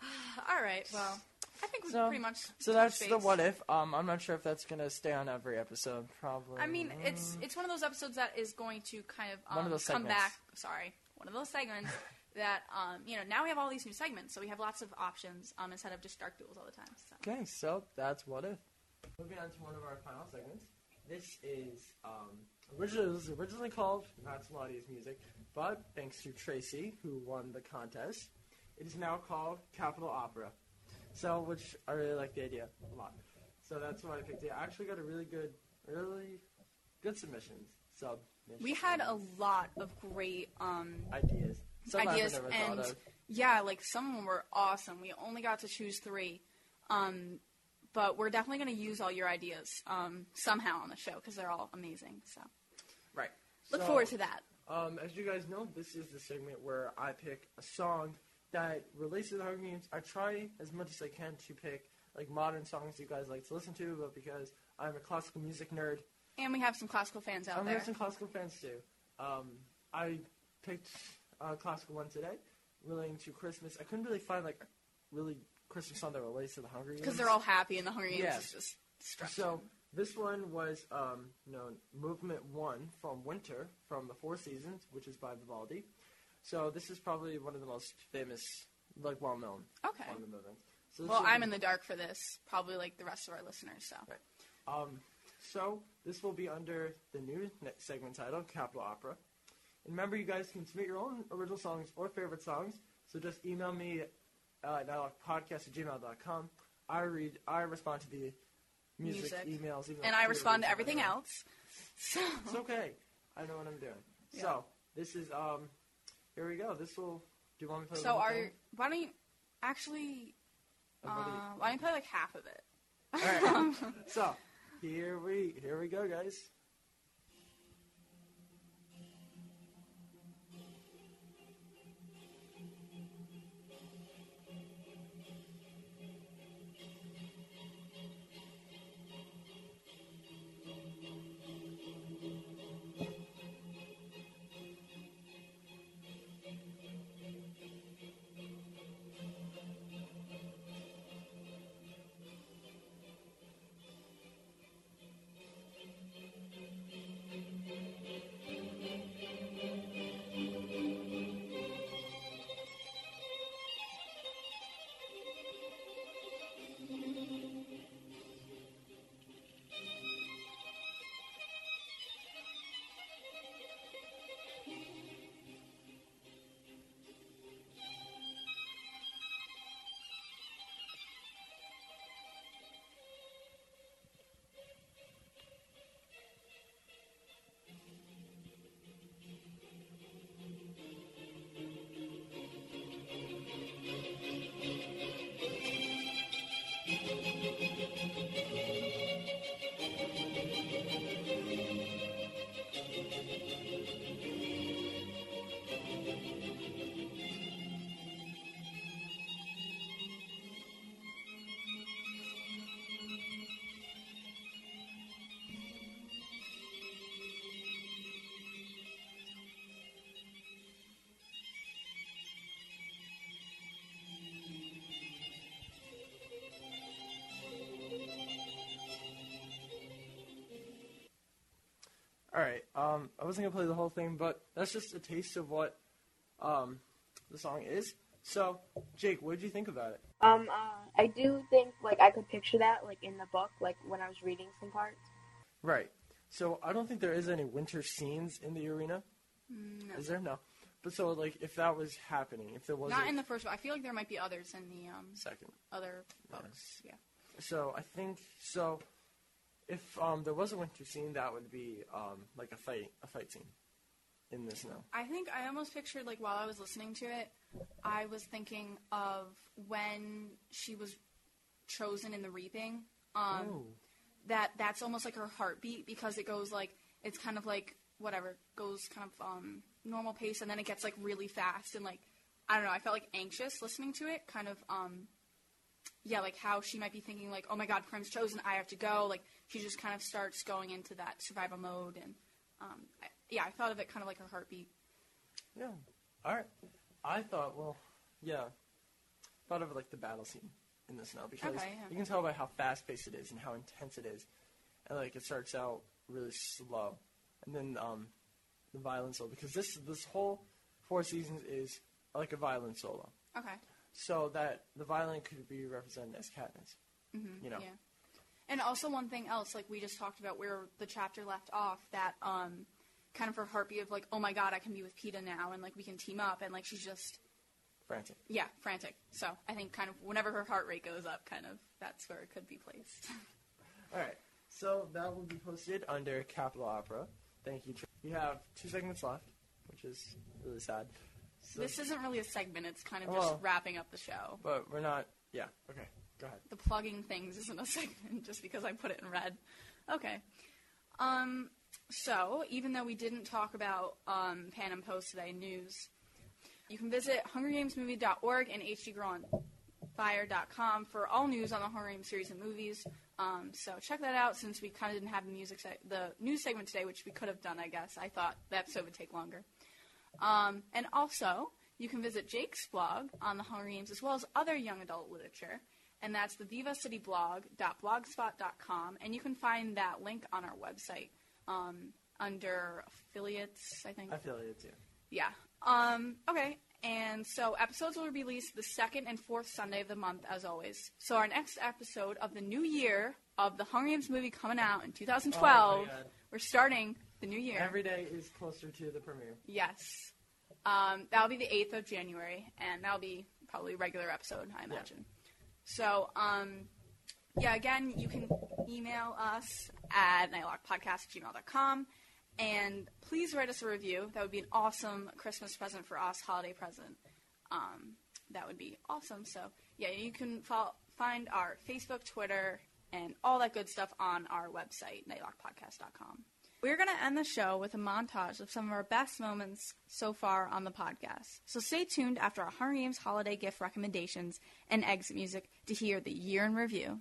All right, well, I think we So- pretty much So touched that's the base. what if. Um, I'm not sure if that's gonna stay on every episode. Probably. I mean, it's it's one of those episodes that is going to kind of um, One of those come segments. back. Sorry, one of those segments that um, you know now we have all these new segments, so we have lots of options um, instead of just Dark Duels all the time. So. Okay, so that's what if. Moving on to one of our final segments. This is um, originally, this was originally called Not Melodious Music, but thanks to Tracy, who won the contest, it is now called Capital Opera. So, which I really like the idea a lot. So that's why I picked it. I actually got a really good, really good submissions. So We had a lot of great um, ideas. Some ideas, I've never and thought of. yeah, like some of them were awesome. We only got to choose three, um, but we're definitely going to use all your ideas um, somehow on the show because they're all amazing. So Right. look So, forward to that. Um, as you guys know, this is the segment where I pick a song that relates to the Hunger Games. I try as much as I can to pick like modern songs you guys like to listen to, but because I'm a classical music nerd, And we have some classical fans out I'm there. have some classical fans too. Um, I picked a classical one today, relating to Christmas. I couldn't really find like a really Christmas song that relates to the Hunger Games. Because they're all happy and the Hunger Games Yeah. is just destruction. So this one was, um, you know, Movement One from Winter from the Four Seasons, which is by Vivaldi. So this is probably one of the most famous, like well-known Okay. one of the movements. So this Well, will I'm be- in the dark for this, probably like the rest of our listeners. So Right. Um, so this will be under the new next segment title, Capital Opera. And remember, you guys can submit your own original songs or favorite songs. So just email me uh, at podcast at gmail dot com. I read, I respond to the music, Music. emails, even and though I Peter respond to reads them everything anyway. else. So It's okay. I know what I'm doing. Yeah. So this is um. Here we go. This will. Do you want me to play? so the whole are thing? why don't you actually uh, Everybody- why don't you play like half of it? All right. So here we here we go, guys. All right. Um, I wasn't gonna play the whole thing, but that's just a taste of what um, the song is. So, Jake, what did you think about it? Um, uh, I do think, like, I could picture that, like, in the book, like, when I was reading some parts. Right. So I don't think there is any winter scenes in the arena. No. Is there? No. But so, like, if that was happening, if there was Not in the first one. I feel like there might be others in the um, second. other books. Yeah. So I think so. If um, there was a winter scene, that would be um, like a fight, a fight scene in the snow. I think I almost pictured, like, while I was listening to it, I was thinking of when she was chosen in the reaping. Um, oh. That that's almost like her heartbeat, because it goes like, it's kind of like whatever goes kind of um, normal pace, and then it gets like really fast, and like I don't know, I felt like anxious listening to it, kind of um, yeah, like how she might be thinking like, oh my God, Prim's chosen, I have to go. Like she just kind of starts going into that survival mode, and um, I, yeah, I thought of it kind of like her heartbeat. Yeah. All right. I thought, well, yeah, thought of like the battle scene in the snow, because Okay, yeah. you can tell by how fast-paced it is and how intense it is, and like it starts out really slow, and then um, the violin solo, because this this whole four seasons is like a violin solo, Okay. so that the violin could be represented as Katniss. Mm-hmm, You know. Yeah. And also one thing else, like we just talked about where the chapter left off, that um, kind of her heartbeat of like, oh my God, I can be with Peeta now, and like we can team up, and like she's just Frantic. yeah, frantic. So I think kind of whenever her heart rate goes up, kind of that's where it could be placed. All right. So that will be posted under Capital Opera. Thank you. Tr- We have two segments left, which is really sad. So, This isn't really a segment; it's kind of Well- just wrapping up the show. but we're not. Yeah. Okay. Go ahead. The plugging things isn't a segment just because I put it in red. Okay. Um. So even though we didn't talk about um, Pan and Post today news, you can visit hunger games movie dot org and h d girl on fire dot com for all news on the Hunger Games series and movies. Um, so check that out, since we kind of didn't have the music se- the news segment today, which we could have done, I guess. I thought the episode would take longer. Um, and also, you can visit Jake's blog on the Hunger Games as well as other young adult literature, and that's the viva city blog dot blogspot dot com, and you can find that link on our website um, under affiliates, I think. Affiliates, yeah. Yeah. Um, okay. And so episodes will be released the second and fourth Sunday of the month, as always. So our next episode of the new year of the Hunger Games movie coming out in two thousand twelve, Oh my God. we're starting the new year. Every day is closer to the premiere. Yes. Um, that'll be the eighth of January, and that'll be probably a regular episode, I imagine. So, um, yeah, again, you can email us at nightlockpodcast at gmail dot com. And please write us a review. That would be an awesome Christmas present for us, holiday present. Um, that would be awesome. So, yeah, you can follow, find our Facebook, Twitter, and all that good stuff on our website, nightlock podcast dot com. We're going to end the show with a montage of some of our best moments so far on the podcast. So stay tuned after our Hunger Games holiday gift recommendations and exit music to hear the year in review.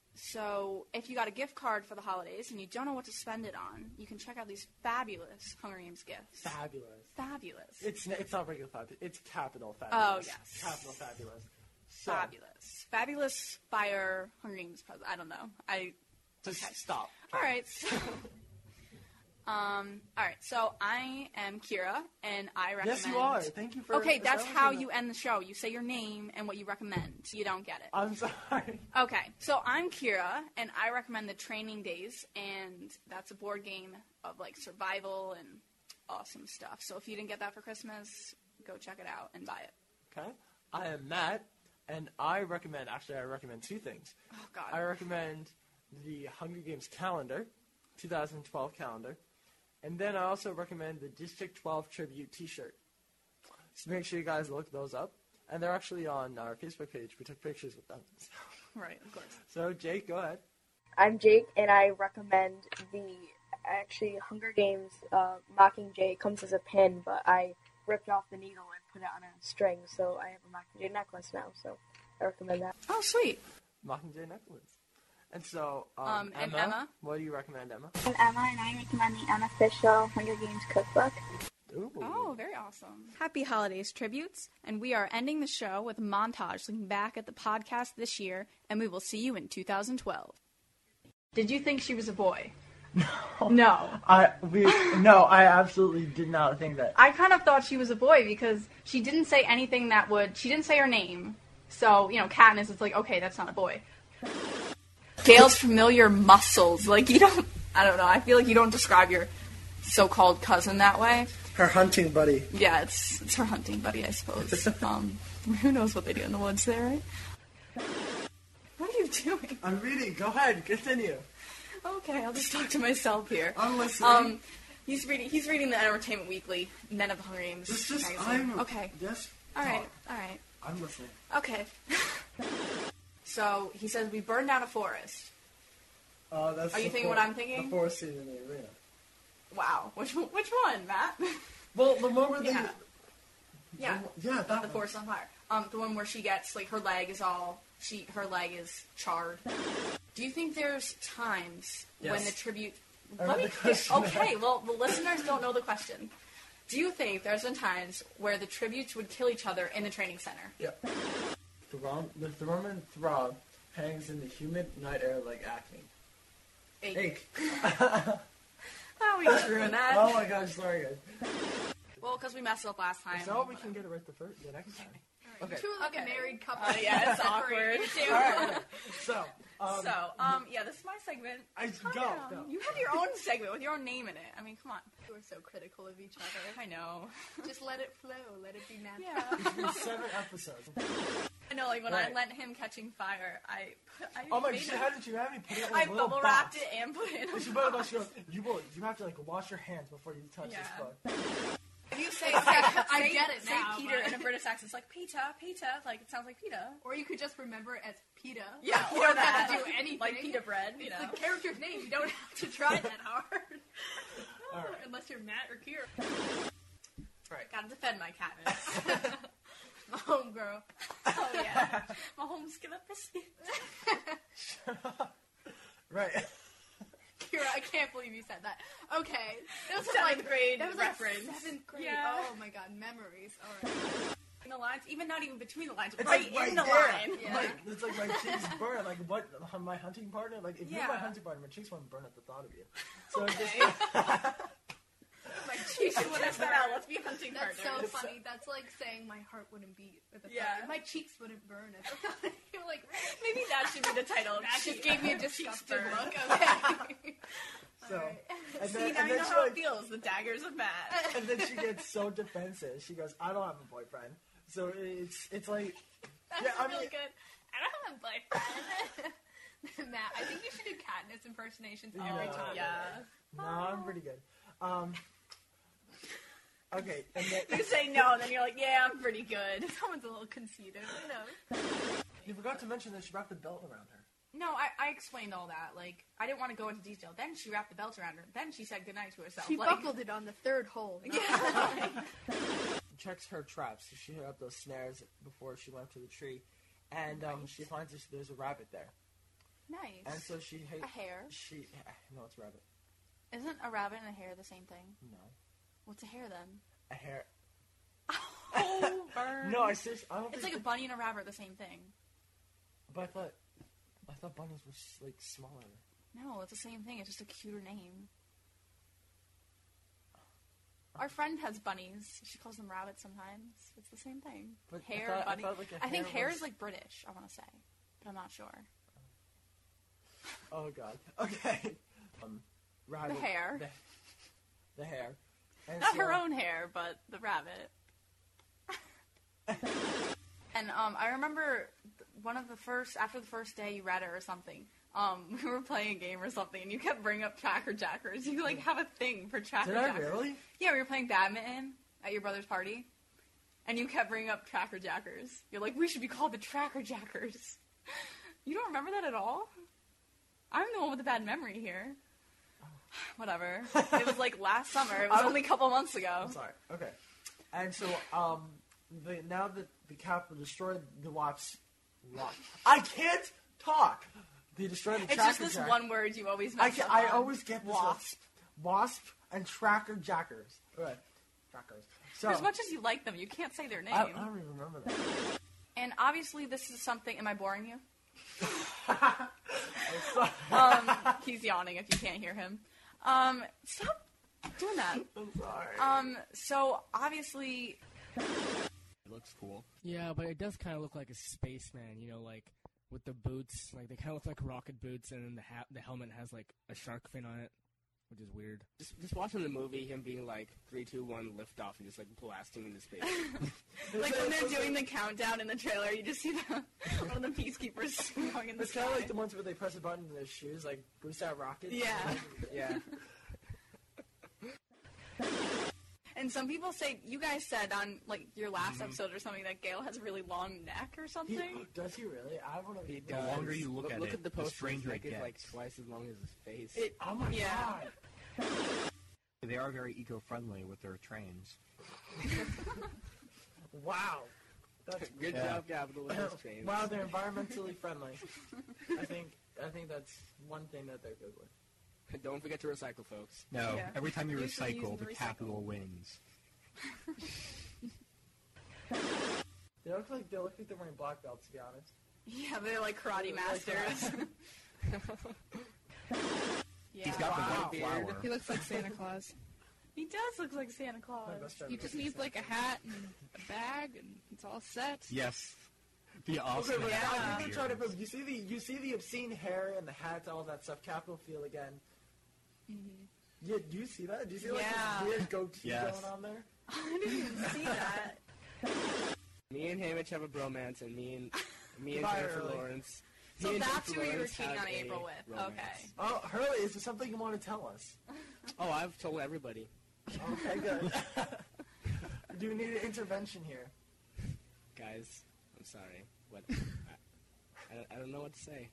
So if you got a gift card for the holidays and you don't know what to spend it on, you can check out these fabulous Hunger Games gifts. Fabulous. Fabulous. It's n- it's not regular fabulous. It's capital fabulous. Oh, yes. Capital fabulous. So, Fabulous. Fabulous Fire Hunger Games present. I don't know. I Just Okay. stop. All right. So, um. All right. So I am Kira, and I recommend. Yes, you are. Thank you for. Okay, that's establishing how that. you end the show. You say your name and what you recommend. You don't get it. I'm sorry. Okay, so I'm Kira, and I recommend the Training Days, and that's a board game of like survival and awesome stuff. So if you didn't get that for Christmas, go check it out and buy it. Okay. I am Matt, and I recommend. Actually, I recommend two things. Oh God. I recommend the Hunger Games calendar, twenty twelve calendar, and then I also recommend the District twelve tribute T-shirt. So make sure you guys look those up, and they're actually on our Facebook page. We took pictures with them. Right, of course. So Jake, go ahead. I'm Jake, and I recommend the actually Hunger Games uh, Mockingjay. It comes as a pin, but I ripped off the needle and put it on a string, so I have a Mockingjay necklace now. So I recommend that. Oh, sweet. Mockingjay necklace. And so, um, Um, and Emma, Emma? what do you recommend, Emma? I'm Emma, and I recommend the unofficial Hunger Games cookbook. Ooh. Oh, very awesome. Happy Holidays tributes, and we are ending the show with a montage looking back at the podcast this year, and we will see you in two thousand twelve. Did you think she was a boy? No. I we no, I absolutely did not think that. I kind of thought she was a boy because she didn't say anything that would. She didn't say her name, so you know, Katniss is like, okay, that's not a boy. Gale's familiar muscles, like you don't. I don't know. I feel like you don't describe your so-called cousin that way. Her hunting buddy. Yeah, it's it's her hunting buddy, I suppose. um, who knows what they do in the woods there, right? What are you doing? I'm reading. Go ahead, continue. Okay, I'll just talk to myself here. I'm listening. Um, he's reading. He's reading the Entertainment Weekly, Men of the Hunger Games Just, just, magazine. I'm. Okay. Yes. All right. All right. I'm listening. Okay. So he says we burned down a forest. Uh, that's. Are you the thinking for- what I'm thinking? The forest scene in the arena. Wow. Which one- which one, Matt? Well, the one where they. Yeah. Yeah. The, yeah, that The one. forest on fire. Um, the one where she gets like her leg is all she her leg is charred. Do you think there's times when Yes. the tribute? I Let read me the question. okay. Well, the listeners don't know the question. Do you think there's been times where the tributes would kill each other in the training center? Yeah. The Rom, the Throman throb hangs in the humid night air like acne. Ache. Ache. Oh, we just ruined that. Oh my gosh, sorry guys. Well, because we messed up last time. So we can get it right the first, the next time. Okay. Two like Okay. a married couple. Uh, yeah, it's awkward. Separated. All right. Okay. So. Um, so, um, yeah, this is my segment. I Calm go. down. go. You have your own segment with your own name in it. I mean, come on. We're so critical of each other. I know. Just let it flow. Let it be natural. Yeah. It's been seven episodes. I know, like when Right. I lent him Catching Fire, I put, I Oh my made god, it- how did you have me put it in a I little bubble box? wrapped it and put it in a And she put it in a box. box. She goes, you will, you have to like wash your hands before you touch Yeah. this book. If you say, I say, get it say now, Peter but- in a British accent, it's like Peter, Peter, like it sounds like Peter. Or you could just remember it as PETA. Yeah, you or don't have that. to do anything. Like pita bread, you It's know. the character's name. You don't have to try that hard. All right. Unless you're Matt or Kira. Right. Gotta defend my Katniss. My homegirl. Oh yeah, my home's gonna proceed. Right. Kira, I can't believe you said that. Okay. That was Seventh like, grade that was reference. Like seventh grade. Yeah. Oh my god, memories. All right. In the lines, even not even between the lines, It's right, like right in the there. line. Yeah. Like, it's like my cheeks burn. Like what? My hunting partner. Like if you're my Yeah. hunting partner, my cheeks won't burn at the thought of you. So it's just. My cheeks Let's wouldn't test that out. Let's be hunting That's so partners. funny. That's like saying my heart wouldn't beat with a Yeah. thought. My cheeks wouldn't burn at the thought. You're like, Maybe that should be the title. that She just gave me a cheeks disgusted burn. look. Okay. So, and See, then, now and you then know she how like, it feels. The daggers of Matt. and then she gets so defensive. She goes, "I don't have a boyfriend." So it's it's like, That's yeah, I really mean, good. I don't have a boyfriend. Matt, I think you should do Katniss impersonations every Yeah. time. Yeah. no, I'm pretty good. Um, okay, and then You say no, and then you're like, yeah, I'm pretty good. Someone's a little conceited, you know. you forgot to mention that she wrapped the belt around her. No, I, I explained all that. Like, I didn't want to go into detail. Then she wrapped the belt around her. Then she said goodnight to herself. She like, buckled it on the third hole. Yeah. Checks her traps. So she hit up those snares before she went to the tree, and um, she finds there's, there's a rabbit there, Nice. and so she A hates. hare. She no, it's a rabbit. Isn't a rabbit and a hare the same thing? No, What's a hare then? a hare. Oh, burn. No, I seriously, I don't It's think. like a bunny and a rabbit are the same thing. But I thought, I thought bunnies were s- like smaller. No, it's the same thing. It's just a cuter name. Our friend has bunnies. She calls them rabbits sometimes. It's the same thing. But I Hare, thought- I bunny. thought, like, a I think hare hare was- is like British, I want to say. But I'm not sure. Oh god. Okay. Um, rabbit. hare. The, the hare. And Not so- her own hair, but the rabbit. And um, I remember th- one of the first, after the first day you read it or something, um, we were playing a game or something, and you kept bringing up Tracker Jackers. You like have a thing for Tracker Did I Jackers. really? Yeah, we were playing badminton at your brother's party, and you kept bringing up Tracker Jackers. You're like, we should be called the Tracker Jackers. You don't remember that at all? I'm the one with the bad memory here. Whatever. It was like last summer. It was I'm- only a couple months ago. I'm sorry. Okay. And so, um, the, now that the Capitol destroyed the Wasp, Wasp. I can't talk. They destroyed the It's Tracker just this Jack- one word you always I, mess can, up I on. always get this one. Wasp. Wasp and Tracker Jackers. Right. Trackers. So, For as much as you like them, you can't say their name. I, I don't even remember that. And obviously, this is something. Am I boring you? I'm sorry. Um, he's yawning if you can't hear him. Um, stop doing that. I'm sorry. Um, so obviously, It looks cool. Yeah, but it does kind of look like a spaceman, you know, like with the boots. Like they kind of look like rocket boots, and then the hat, the helmet has like a shark fin on it, which is weird. Just, just watching the movie, him being like three, two, one, lift off, and just like blasting into space. like when they're doing the countdown in the trailer, you just see the one of the peacekeepers going in the It's kind of sky. like the ones where they press a button in their shoes, like boost out rockets. Yeah. Yeah. And some people say, you guys said on like your last Mm-hmm. episode or something that Gale has a really long neck or He, something. does he really? I want to. He The does. longer you look at look it, at the the poster. His stranger neck it is like gets. twice as long as his face. It, Oh my yeah. god. They are very eco-friendly with their trains. Wow. That's Good Yeah. job, Capital, with those trains. wow. They're environmentally friendly. I think. I think that's one thing that they're good with. Don't forget to recycle, folks. No, Yeah. every time you Usually recycle, using the the recycle. capital wins. They look like they look like they're wearing black belts. To be honest. Yeah, they're like karate masters. yeah. He's got the Wow. white flower. He looks like Santa Claus. He does look like Santa My Claus. best friend He was just like needs that. like a hat and a bag, and it's all set. Yes. The awesome. Okay, but Yeah. I think they're trying to prove. You see the you see the obscene hair and the hat, all that stuff. Capitol Field again. Yeah, do you see that? Do you see like Yeah. this weird goatee Yes. going on there? I didn't even see that. Me and Hamish have a bromance, and me and me and Goodbye, Jennifer Early. Lawrence. So me and that's Jennifer who you were Lawrence cheating have on a April with. romance. Okay. Oh, Hurley, is there something you want to tell us? Oh, I've told everybody. Okay, good. Do you need an intervention here? Guys, I'm sorry. What? I, I, don't, I don't know what to say.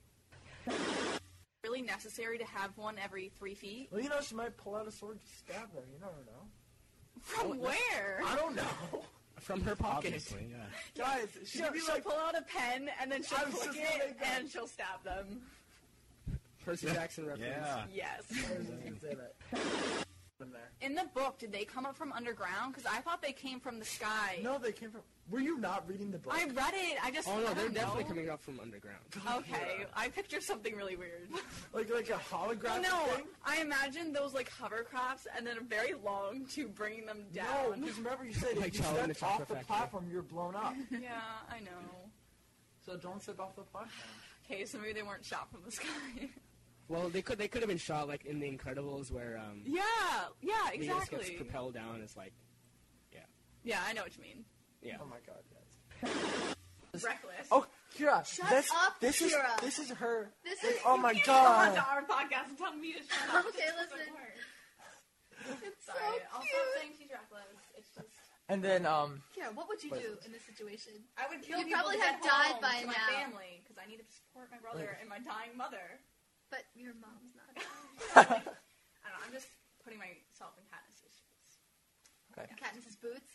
Really necessary to have one every three feet? Well, you know, she might pull out a sword to stab them. You never know. From where? I don't know. From her pocket. Obviously, yeah. Guys, she'd She'll, be she'll like, pull out a pen and then she'll I was click just gonna it make that. and she'll stab them. Percy Jackson reference. Yeah. Yes. I was just gonna say that. In there. In the book, did they come up from underground? Because I thought they came from the sky. No, they came from. Were you not reading the book? I read it. I just. Oh I no, don't they're definitely know. coming up from underground. Okay, I picture something really weird. Like like a Well, holographic no, thing. I imagine those like hovercrafts and then very long to bring them No, down. because remember you said Like if you Charlie and the step off Chocolate the Factory. platform, you're blown up. Yeah, I know. So don't step off the platform. Okay, so maybe they weren't shot from the sky. Well, they could they could have been shot like in The Incredibles, where um, yeah, yeah, he just exactly. gets propelled down. It's like, Yeah, I know what you mean. yeah. Oh my god, guys. Reckless. Oh, Kira, Shut this, up, this is Kira. this is her. This is Oh my You can't come onto god. our podcast and tell me to shut up. Okay, It doesn't listen. work. It's so Sorry, I'll stop cute. saying she's reckless. It's just And then um, Kira, what would you Wait. do in this situation? I would kill You people probably to have get died home by to my now. family because I need to support my brother and my dying mother. But your mom's not. I don't know. I'm just putting myself in Katniss's shoes. Katniss's boots.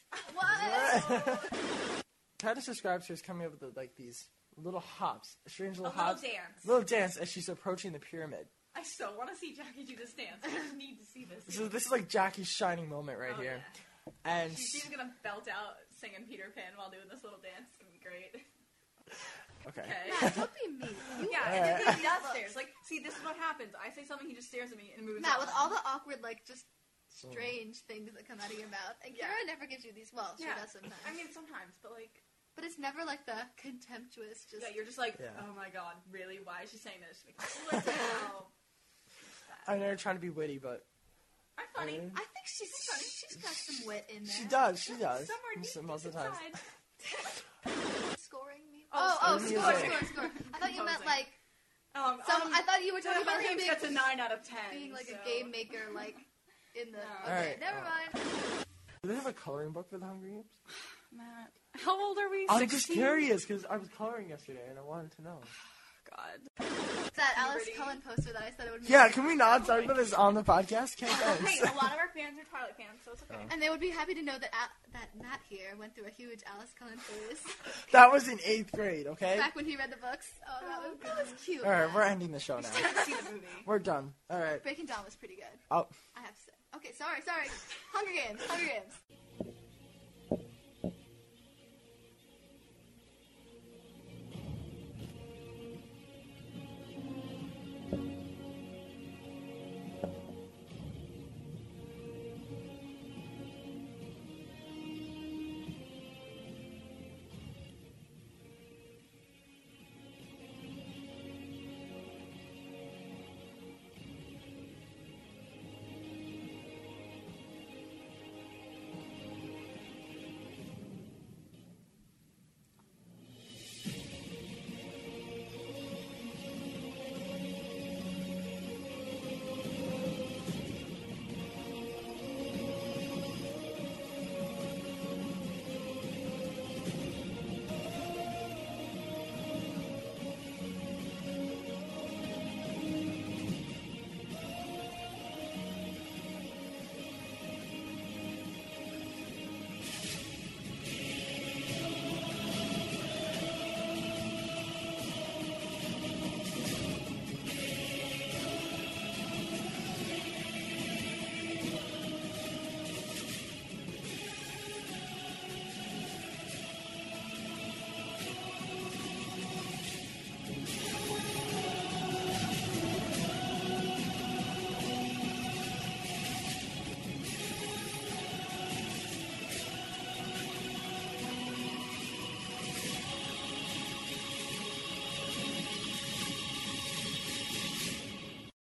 Titus describes her as coming up with the, like these little hops, strange A little little hops, dance. little dance as she's approaching the pyramid. I so want to see Jackie do this dance. I just need to see this. So this is like Jackie's shining moment right Oh, here, yeah. and She- She's gonna belt out singing Peter Pan while doing this little dance. It's gonna be great. okay. Okay. Matt, don't be mean. Yeah, and then he does stares. Like, see, this is what happens. I say something, he just stares at me and moves Matt, on. with all the awkward, like, just strange things that come out of your mouth. And Kira Yeah. never gives you these. Well, she Yeah. does sometimes. I mean, sometimes, but like, but it's never like the contemptuous, just. yeah, you're just like, Yeah. oh my god, really? Why is she saying this? She makes me feel like, oh. I know you're trying to be witty, but I'm funny. Mhm. I think she's she's got some wit in there. she does. She does. Somewhere Most, deep most of the time. inside. Scoring me. Oh, Oh, oh, scoring score, music. score, score. I thought you meant Composing. like Um, some. um, I thought you were the talking about Hunger him Games being, gets a nine out of ten. being like so. a game maker, like in the. No. Okay, Alright, never uh, mind. Do they have a coloring book for the Hunger Games? Matt, how old are we? I'm just sixteen? curious because I was coloring yesterday and I wanted to know. God. That Alice Puberty. Cullen poster that I said it would. be Yeah, like- can we not talk about this on the podcast? Can't Hey, thanks. a lot of our fans are Twilight fans, so it's okay. And they would be happy to know that Al- that Matt here went through a huge Alice Cullen phase That was in eighth grade, okay? back when he read the books. Oh, that was, that was cute. All right, Matt. we're ending the show now. See the movie. We're done. All right. Breaking Dawn was pretty good. Oh. I have to say. Okay, sorry, sorry. Hunger Games. Hunger Games.